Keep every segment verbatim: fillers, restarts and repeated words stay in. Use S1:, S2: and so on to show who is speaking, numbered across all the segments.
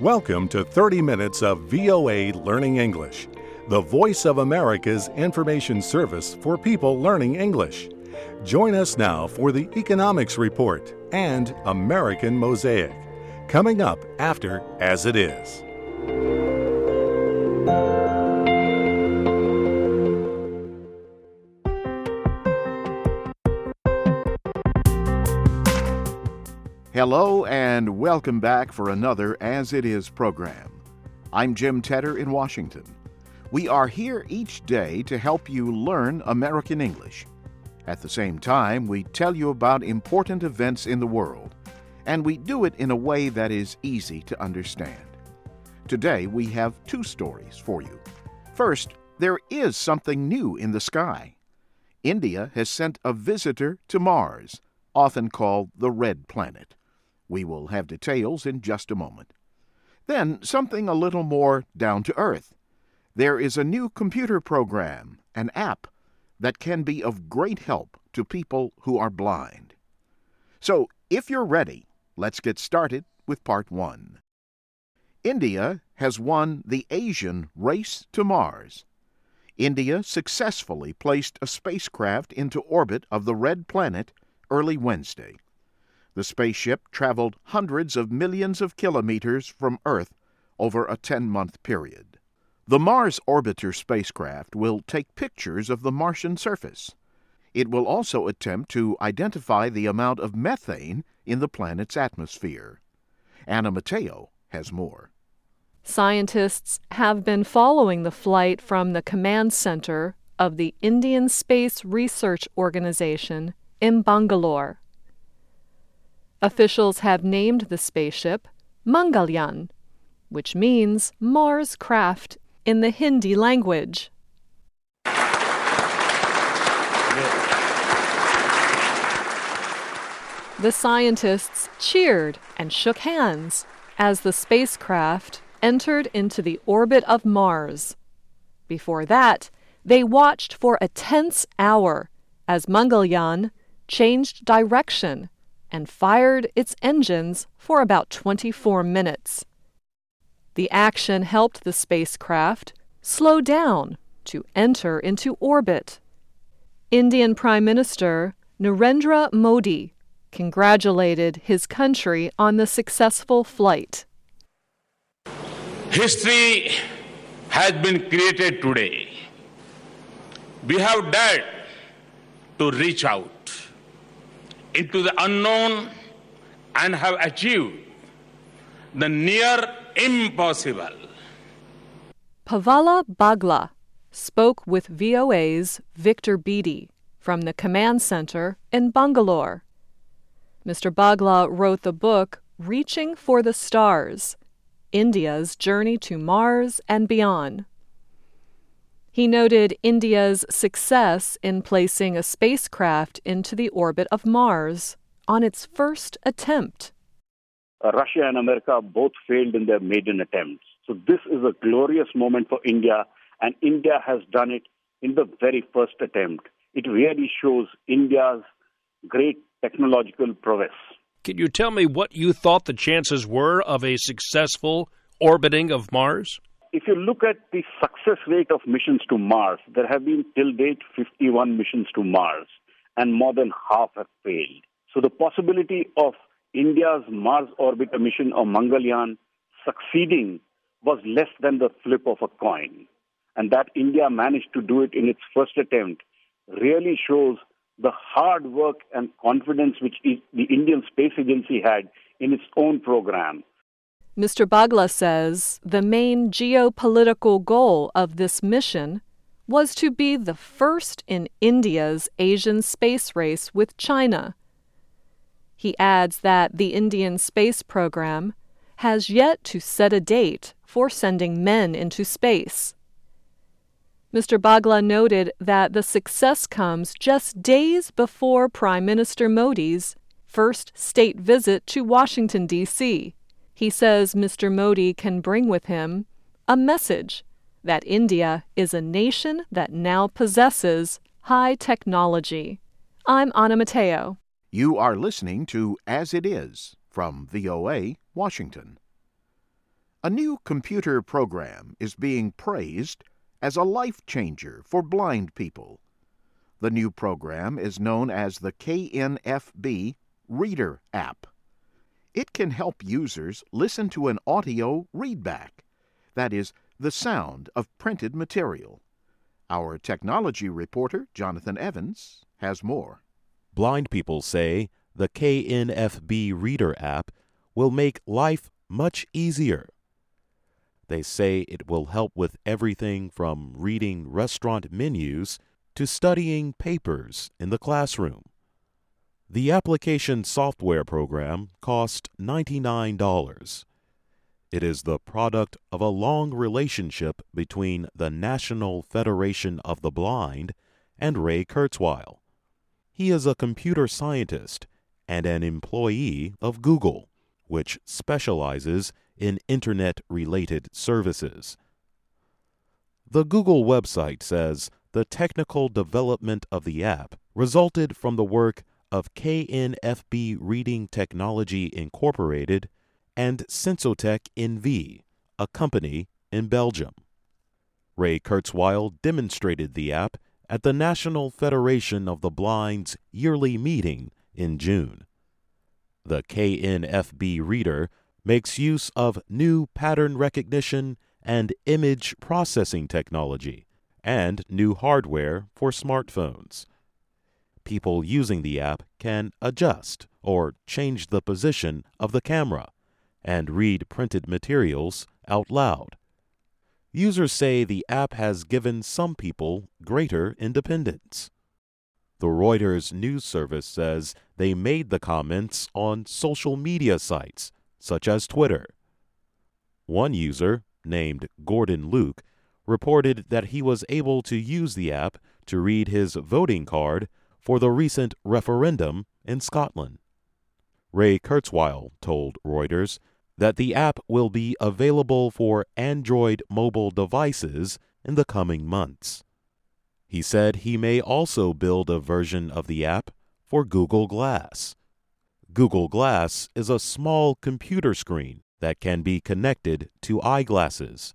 S1: Welcome to thirty minutes of V O A Learning English, the voice of America's information service for people learning English. Join us now for the Economics Report and American Mosaic, coming up after As It Is.
S2: Hello and welcome back for another As It Is program. I'm Jim Tedder in Washington. We are here each day to help you learn American English. At the same time, we tell you about important events in the world, and we do it in a way that is easy to understand. Today, we have two stories for you. First, there is something new in the sky. India has sent a visitor to Mars, often called the Red Planet. We will have details in just a moment. Then, something a little more down to earth. There is a new computer program, an app, that can be of great help to people who are blind. So, if you're ready, let's get started with part one. India has won the Asian Race to Mars. India successfully placed a spacecraft into orbit of the Red Planet early Wednesday. The spaceship traveled hundreds of millions of kilometers from Earth over a ten-month period. The Mars Orbiter spacecraft will take pictures of the Martian surface. It will also attempt to identify the amount of methane in the planet's atmosphere. Anna Matteo has more.
S3: Scientists have been following the flight from the command center of the Indian Space Research Organization in Bangalore. Officials have named the spaceship Mangalyaan, which means Mars craft in the Hindi language. The scientists cheered and shook hands as the spacecraft entered into the orbit of Mars. Before that, they watched for a tense hour as Mangalyaan changed direction and fired its engines for about twenty-four minutes. The action helped the spacecraft slow down to enter into orbit. Indian Prime Minister Narendra Modi congratulated his country on the successful flight.
S4: History has been created today. We have dared to reach out into the unknown and have achieved the near impossible.
S3: Pavala Bagla spoke with V O A's Victor Beattie from the command center in Bangalore. Mister Bagla wrote the book Reaching for the Stars, India's Journey to Mars and Beyond. He noted India's success in placing a spacecraft into the orbit of Mars on its first attempt.
S5: Uh, Russia and America both failed in their maiden attempts. So this is a glorious moment for India, and India has done it in the very first attempt. It really shows India's great technological prowess.
S6: Can you tell me what you thought the chances were of a successful orbiting of Mars?
S5: If you look at the success rate of missions to Mars, there have been till date fifty-one missions to Mars, and more than half have failed. So the possibility of India's Mars orbiter mission or Mangalyaan succeeding was less than the flip of a coin. And that India managed to do it in its first attempt really shows the hard work and confidence which the Indian Space Agency had in its own program.
S3: Mister Bagla says the main geopolitical goal of this mission was to be the first in India's Asian space race with China. He adds that the Indian space program has yet to set a date for sending men into space. Mister Bagla noted that the success comes just days before Prime Minister Modi's first state visit to Washington, D C He says Mister Modi can bring with him a message that India is a nation that now possesses high technology. I'm Anna Matteo.
S2: You are listening to As It Is from V O A, Washington. A new computer program is being praised as a life changer for blind people. The new program is known as the K N F B Reader app. It can help users listen to an audio readback, that is, the sound of printed material. Our technology reporter, Jonathan Evans, has more.
S7: Blind people say the K N F B Reader app will make life much easier. They say it will help with everything from reading restaurant menus to studying papers in the classroom. The application software program cost ninety-nine dollars. It is the product of a long relationship between the National Federation of the Blind and Ray Kurzweil. He is a computer scientist and an employee of Google, which specializes in Internet-related services. The Google website says the technical development of the app resulted from the work of K N F B Reading Technology Incorporated and Sensotech N V, a company in Belgium. Ray Kurzweil demonstrated the app at the National Federation of the Blind's yearly meeting in June. The K N F B Reader makes use of new pattern recognition and image processing technology and new hardware for smartphones. People using the app can adjust or change the position of the camera and read printed materials out loud. Users say the app has given some people greater independence. The Reuters news service says they made the comments on social media sites, such as Twitter. One user, named Gordon Luke, reported that he was able to use the app to read his voting card for the recent referendum in Scotland. Ray Kurzweil told Reuters that the app will be available for Android mobile devices in the coming months. He said he may also build a version of the app for Google Glass. Google Glass is a small computer screen that can be connected to eyeglasses.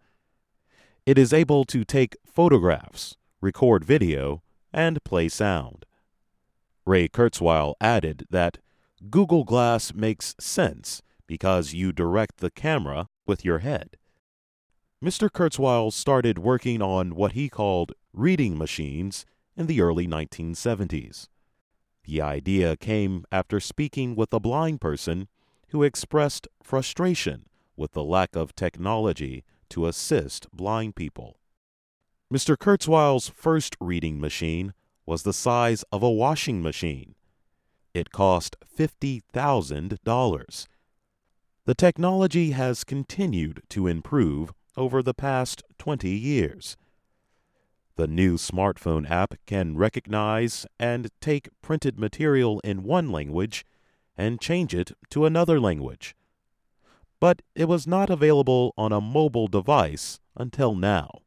S7: It is able to take photographs, record video, and play sound. Ray Kurzweil added that Google Glass makes sense because you direct the camera with your head. Mister Kurzweil started working on what he called reading machines in the early nineteen seventies. The idea came after speaking with a blind person who expressed frustration with the lack of technology to assist blind people. Mister Kurzweil's first reading machine was the size of a washing machine. It cost fifty thousand dollars. The technology has continued to improve over the past twenty years. The new smartphone app can recognize and take printed material in one language and change it to another language. But it was not available on a mobile device until now.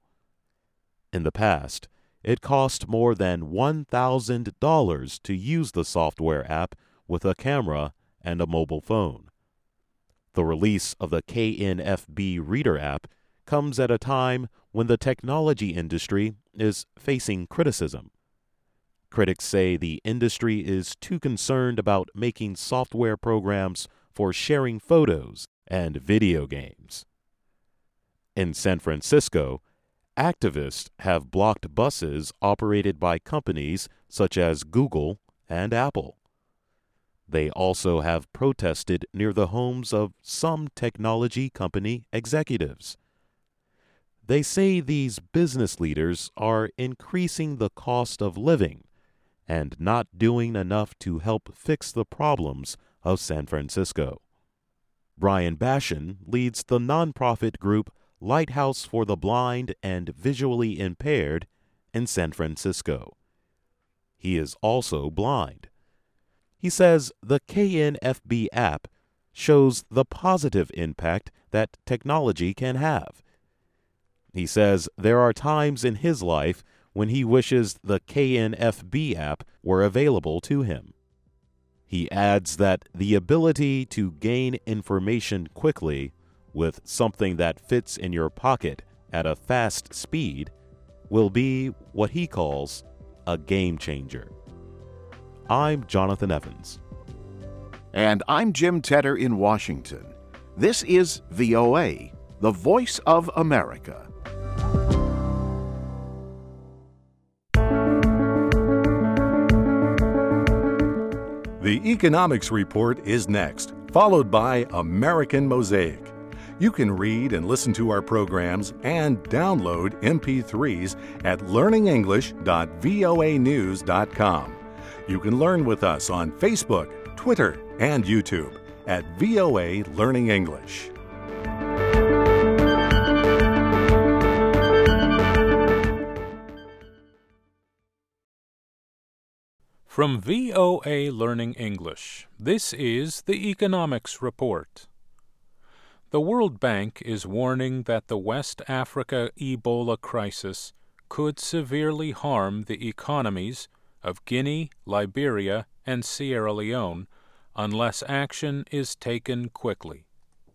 S7: In the past, it cost more than one thousand dollars to use the software app with a camera and a mobile phone. The release of the K N F B Reader app comes at a time when the technology industry is facing criticism. Critics say the industry is too concerned about making software programs for sharing photos and video games. In San Francisco, activists have blocked buses operated by companies such as Google and Apple. They also have protested near the homes of some technology company executives. They say these business leaders are increasing the cost of living and not doing enough to help fix the problems of San Francisco. Brian Bashan leads the nonprofit group Lighthouse for the Blind and Visually Impaired in San Francisco. He is also blind. He says the K N F B app shows the positive impact that technology can have. He says there are times in his life when he wishes the K N F B app were available to him. He adds that the ability to gain information quickly with something that fits in your pocket at a fast speed will be what he calls a game changer. I'm Jonathan Evans.
S2: And I'm Jim Tedder in Washington. This is V O A, the voice of America.
S1: The Economics Report is next, followed by American Mosaic. You can read and listen to our programs and download M P threes at learning english dot voa news dot com. You can learn with us on Facebook, Twitter, and YouTube at V O A Learning English.
S8: From V O A Learning English, this is the Economics Report. The World Bank is warning that the West Africa Ebola crisis could severely harm the economies of Guinea, Liberia, and Sierra Leone unless action is taken quickly.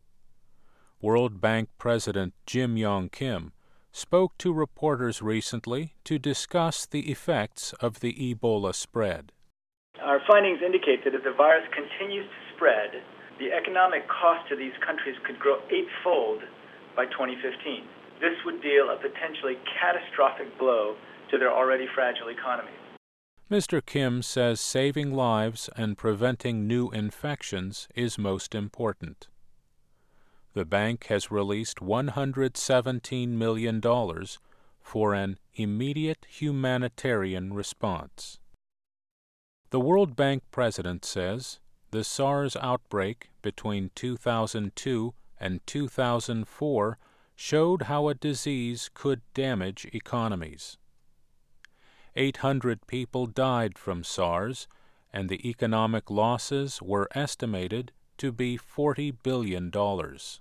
S8: World Bank President Jim Yong Kim spoke to reporters recently to discuss the effects of the Ebola spread.
S9: Our findings indicate that if the virus continues to spread, the economic cost to these countries could grow eightfold by twenty fifteen. This would deal a potentially catastrophic blow to their already fragile economies.
S8: Mister Kim says saving lives and preventing new infections is most important. The bank has released one hundred seventeen million dollars for an immediate humanitarian response. The World Bank president says the SARS outbreak between two thousand two and two thousand four showed how a disease could damage economies. eight hundred people died from SARS, and the economic losses were estimated to be forty billion dollars.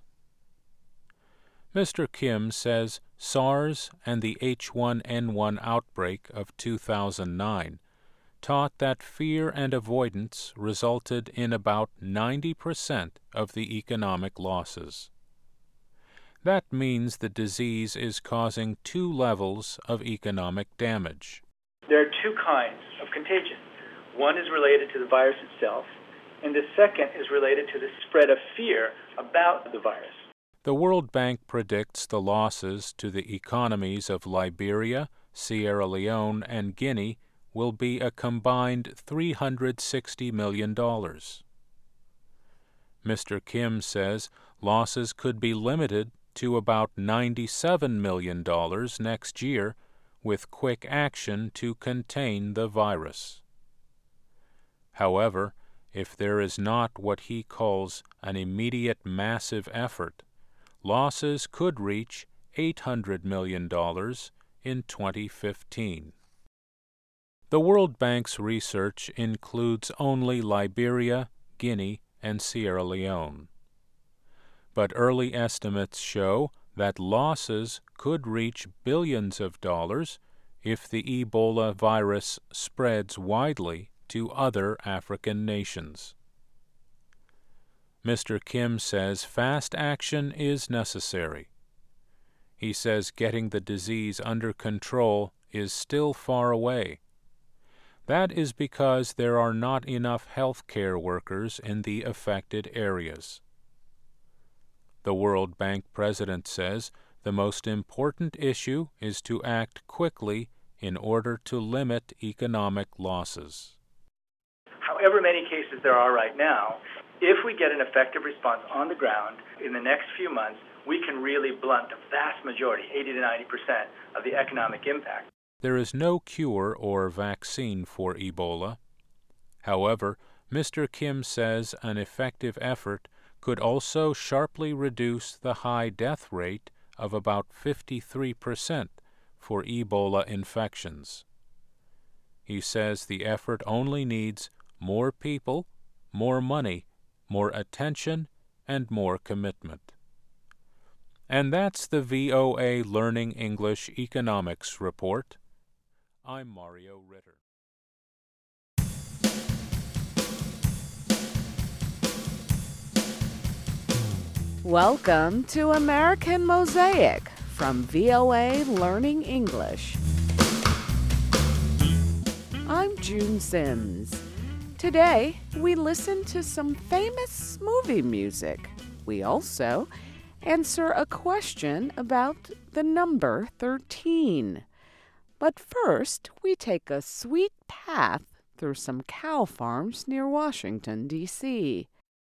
S8: Mister Kim says SARS and the H one N one outbreak of two thousand nine taught that fear and avoidance resulted in about ninety percent of the economic losses. That means the disease is causing two levels of economic damage.
S9: There are two kinds of contagion. One is related to the virus itself, and the second is related to the spread of fear about the virus.
S8: The World Bank predicts the losses to the economies of Liberia, Sierra Leone, and Guinea will be a combined three hundred sixty million dollars. Mister Kim says losses could be limited to about ninety-seven million dollars next year with quick action to contain the virus. However, if there is not what he calls an immediate massive effort, losses could reach eight hundred million dollars in twenty fifteen. The World Bank's research includes only Liberia, Guinea, and Sierra Leone. But early estimates show that losses could reach billions of dollars if the Ebola virus spreads widely to other African nations. Mister Kim says fast action is necessary. He says getting the disease under control is still far away. That is because there are not enough health care workers in the affected areas. The World Bank president says the most important issue is to act quickly in order to limit economic losses.
S9: However many cases there are right now, if we get an effective response on the ground in the next few months, we can really blunt the vast majority, eighty to ninety percent, of the economic impact.
S8: There is no cure or vaccine for Ebola. However, Mister Kim says an effective effort could also sharply reduce the high death rate of about fifty-three percent for Ebola infections. He says the effort only needs more people, more money, more attention, and more commitment. And that's the V O A Learning English Economics Report. I'm Mario Ritter.
S10: Welcome to American Mosaic from V O A Learning English. I'm June Sims. Today, we listen to some famous movie music. We also answer a question about the number thirteen. But first, we take a sweet path through some cow farms near Washington, D C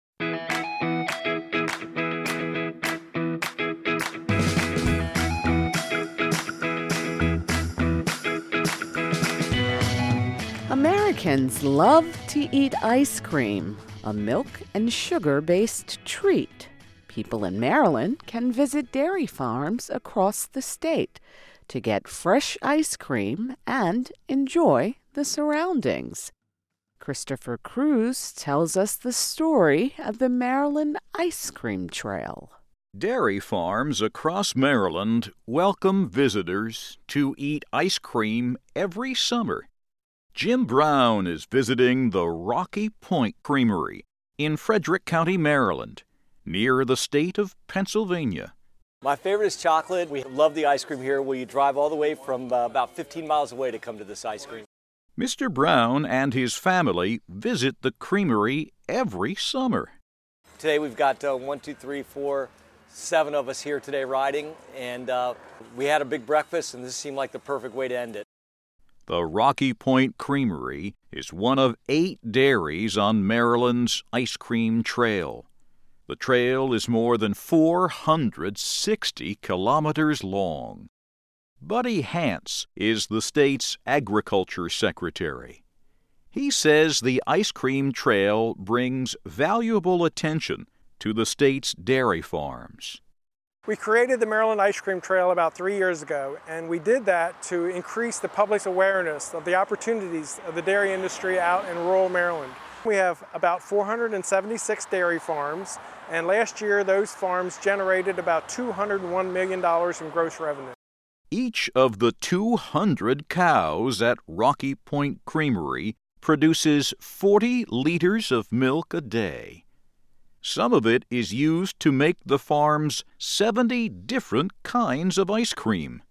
S10: Americans love to eat ice cream, a milk and sugar-based treat. People in Maryland can visit dairy farms across the state to get fresh ice cream and enjoy the surroundings. Christopher Cruz tells us the story of the Maryland Ice Cream Trail.
S11: Dairy farms across Maryland welcome visitors to eat ice cream every summer. Jim Brown is visiting the Rocky Point Creamery in Frederick County, Maryland, near the state of Pennsylvania.
S12: My favorite is chocolate. We love the ice cream here. We drive all the way from uh, about fifteen miles away to come to this ice cream.
S11: Mister Brown and his family visit the creamery every summer.
S12: Today we've got uh, one, two, three, four, seven of us here today riding, and uh, we had a big breakfast, and this seemed like the perfect way to end it.
S11: The Rocky Point Creamery is one of eight dairies on Maryland's Ice Cream Trail. The trail is more than four hundred sixty kilometers long. Buddy Hance is the state's agriculture secretary. He says the ice cream trail brings valuable attention to the state's dairy farms.
S13: We created the Maryland Ice Cream Trail about three years ago, and we did that to increase the public's awareness of the opportunities of the dairy industry out in rural Maryland. We have about four hundred seventy-six dairy farms, and last year those farms generated about two hundred one million dollars in gross revenue.
S11: Each of the two hundred cows at Rocky Point Creamery produces forty liters of milk a day. Some of it is used to make the farm's seventy different kinds of ice cream.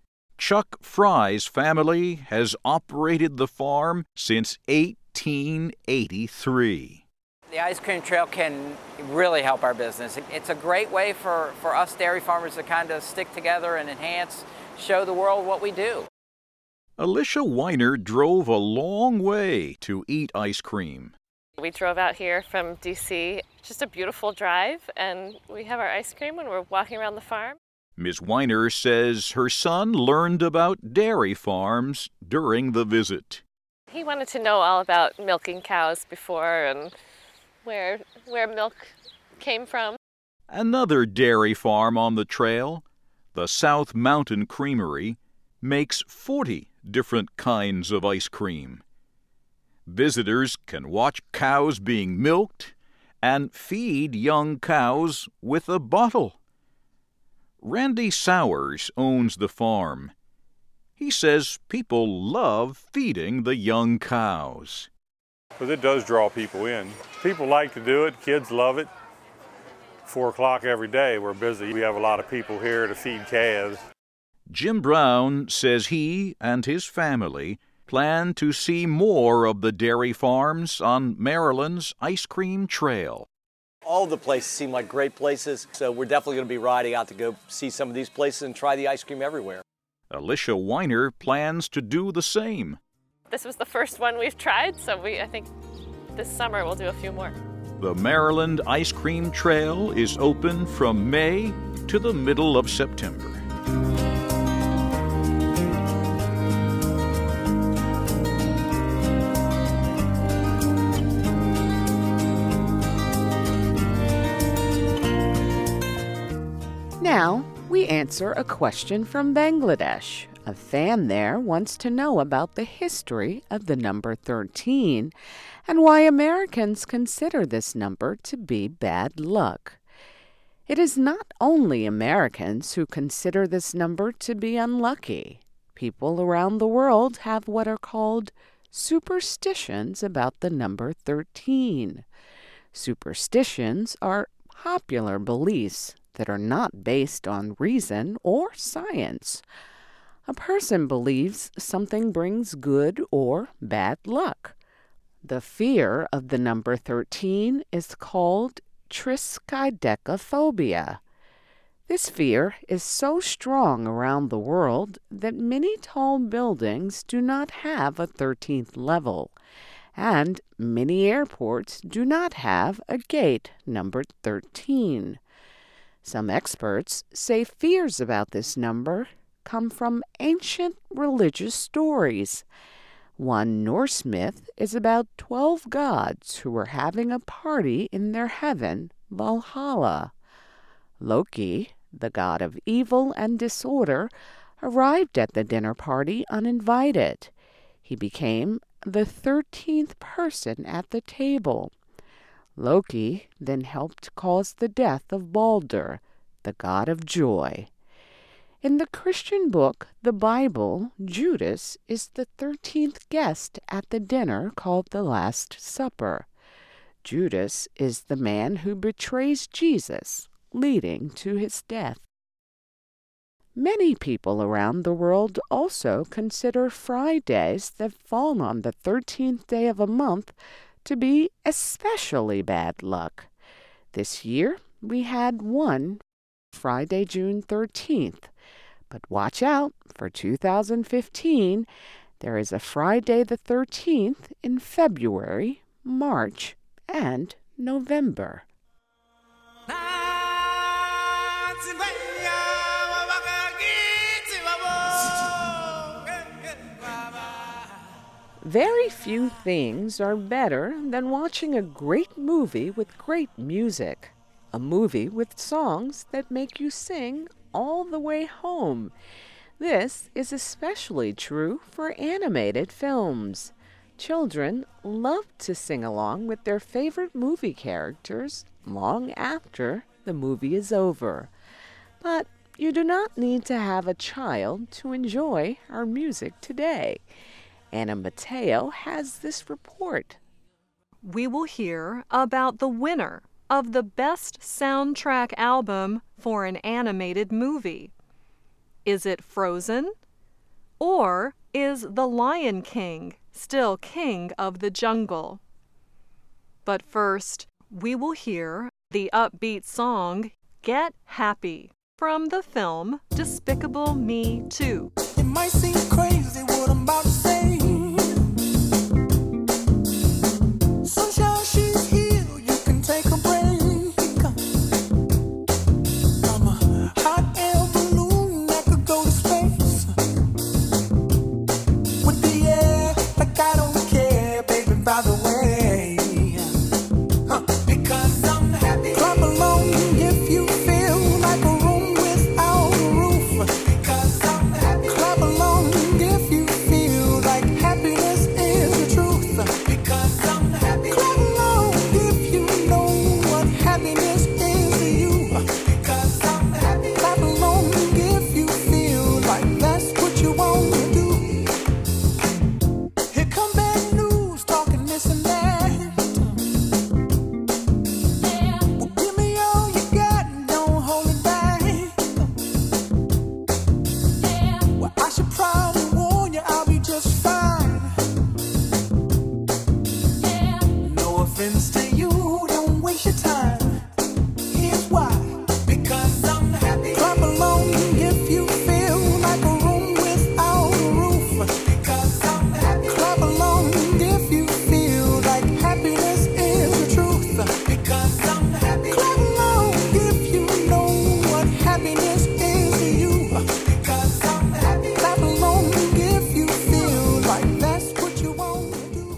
S11: Chuck Fry's family has operated the farm since eighteen eighty-three.
S14: The ice cream trail can really help our business. It's a great way for, for us dairy farmers to kind of stick together and enhance, show the world what we do.
S11: Alicia Weiner drove a long way to eat ice cream.
S15: We drove out here from D C, just a beautiful drive, and we have our ice cream when we're walking around the farm.
S11: Miz Weiner says her son learned about dairy farms during the visit.
S15: He wanted to know all about milking cows before and where where milk came from.
S11: Another dairy farm on the trail, the South Mountain Creamery, makes forty different kinds of ice cream. Visitors can watch cows being milked and feed young cows with a bottle. Randy Sowers owns the farm. He says people love feeding the young cows.
S16: Because it does draw people in. People like to do it. Kids love it. Four o'clock every day, we're busy. We have a lot of people here to feed calves.
S11: Jim Brown says he and his family plan to see more of the dairy farms on Maryland's Ice Cream Trail.
S12: All the places seem like great places, so we're definitely going to be riding out to go see some of these places and try the ice cream everywhere.
S11: Alicia Weiner plans to do the same.
S15: This was the first one we've tried, so we I think this summer we'll do a few more.
S11: The Maryland Ice Cream Trail is open from May to the middle of September.
S10: Now, we answer a question from Bangladesh. A fan there wants to know about the history of the number thirteen and why Americans consider this number to be bad luck. It is not only Americans who consider this number to be unlucky. People around the world have what are called superstitions about the number thirteen. Superstitions are popular beliefs that are not based on reason or science. A person believes something brings good or bad luck. The fear of the number thirteen is called triskaidekaphobia. This fear is so strong around the world that many tall buildings do not have a thirteenth level, and many airports do not have a gate numbered thirteen. Some experts say fears about this number come from ancient religious stories. One Norse myth is about twelve gods who were having a party in their heaven, Valhalla. Loki, the god of evil and disorder, arrived at the dinner party uninvited. He became the thirteenth person at the table. Loki then helped cause the death of Balder, the god of joy. In the Christian book, the Bible, Judas is the thirteenth guest at the dinner called the Last Supper. Judas is the man who betrays Jesus, leading to his death. Many people around the world also consider Fridays that fall on the thirteenth day of a month to be especially bad luck. This year, we had one Friday, June thirteenth. But watch out, for two thousand fifteen, there is a Friday the thirteenth in February, March, and November. Very few things are better than watching a great movie with great music. A movie with songs that make you sing all the way home. This is especially true for animated films. Children love to sing along with their favorite movie characters long after the movie is over. But you do not need to have a child to enjoy our music today. Anna Mateo has this report.
S3: We will hear about the winner of the Best Soundtrack Album for an Animated Movie. Is it Frozen? Or is The Lion King still king of the jungle? But first, we will hear the upbeat song Get Happy from the film Despicable Me two.
S17: It might seem crazy what I'm about to say. Sunshine, she's here, you can take a break. I'm a hot air balloon that could go to space. With the air, like I don't care, baby, by the way. Huh. Because I'm happy. Clap along if you feel like a room without a roof. Because I'm happy. Clap along if you feel like happiness is the truth. Because I'm happy. Clap along if you know what happiness is to you. Because I'm happy. Clap along if you feel like that's what you want to do. Here come bad news, talking this and that. Well, give me all you got and don't hold it back. Well, I should probably warn you, I'll be just fine. No offense to you, don't waste your time. Here's why. Because I'm happy. Clap along if you feel like a room without a roof. Because I'm happy. Clap along if you feel like happiness is the truth. Because I'm happy. Clap along if you know what happiness is to you. Because I'm happy. Clap along if you feel like that's what you want to do.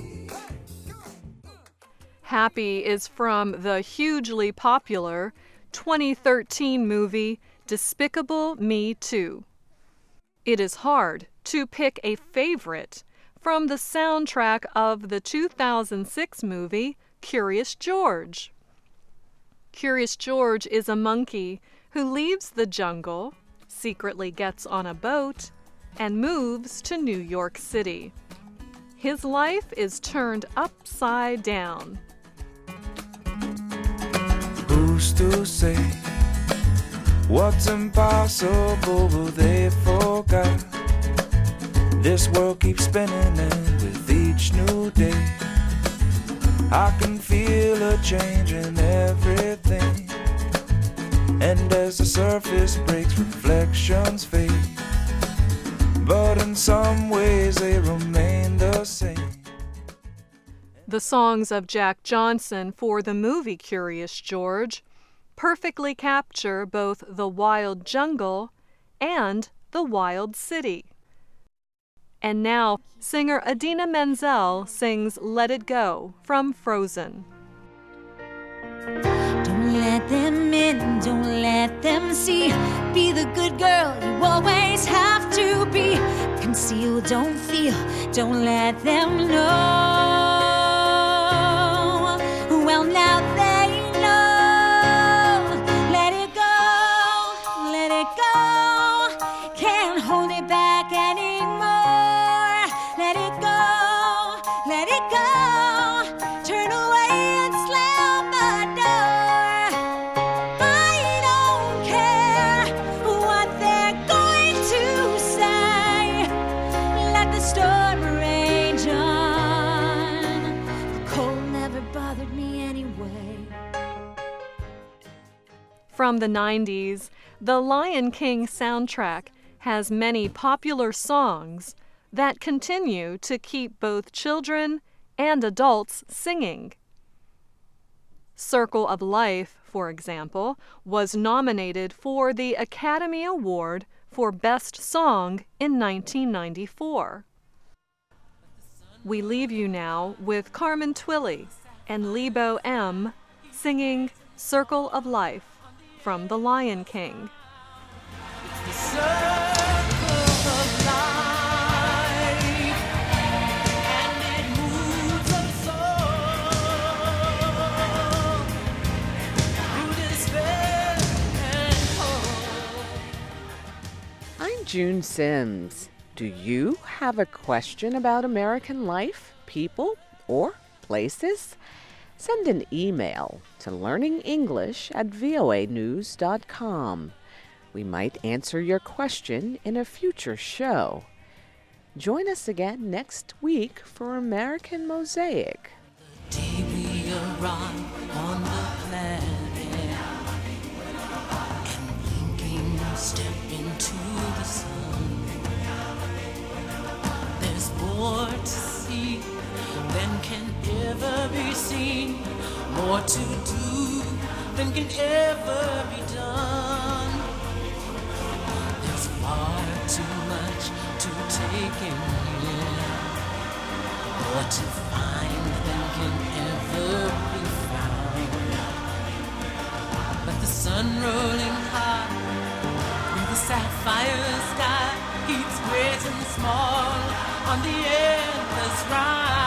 S3: Happy is from the hugely popular twenty thirteen movie Despicable Me two. It is hard to pick a favorite from the soundtrack of the two thousand six movie Curious George. Curious George is a monkey who leaves the jungle, secretly gets on a boat, and moves to New York City. His life is turned upside down.
S17: Who
S18: used to say. What's impossible, they forgot. This world keeps spinning, and with each new day, I can feel a change in everything. And as the surface breaks, reflections fade. But in some ways they remain the same.
S3: The songs of Jack Johnson for the movie Curious George perfectly capture both the wild jungle and the wild city. And now, singer Idina Menzel sings Let It Go from Frozen.
S19: Don't let them in, don't let them see. Be the good girl you always have to be. Conceal, don't feel, don't let them know. Well, now they know. Let it go, let it go. Can't hold it back anymore. Let it go, let it go. Turn away and slam the door. I don't care what they're going to say. Let the storm rage on. The cold never bothered me anyway.
S3: From the nineties, the Lion King soundtrack has many popular songs that continue to keep both children and adults singing. Circle of Life, for example, was nominated for the Academy Award for Best Song in nineteen ninety-four. We leave you now with Carmen Twilly and Lebo M. singing Circle of Life from The Lion King.
S17: The circle of life, and it moves us all through despair and hope.
S10: I'm June Sims. Do you have a question about American life, people, or places? Send an email to learningenglish at voa news dot com. We might answer your question in a future show. Join us again next week for American Mosaic.
S17: The day we arrive on the planet and blinking step into the sun, there's more to see than can ever be seen, more to do than can ever be done. There's far too much to take in here, more to find than can ever be found. But the sun rolling high through the sapphire sky keeps great and small on the endless ride.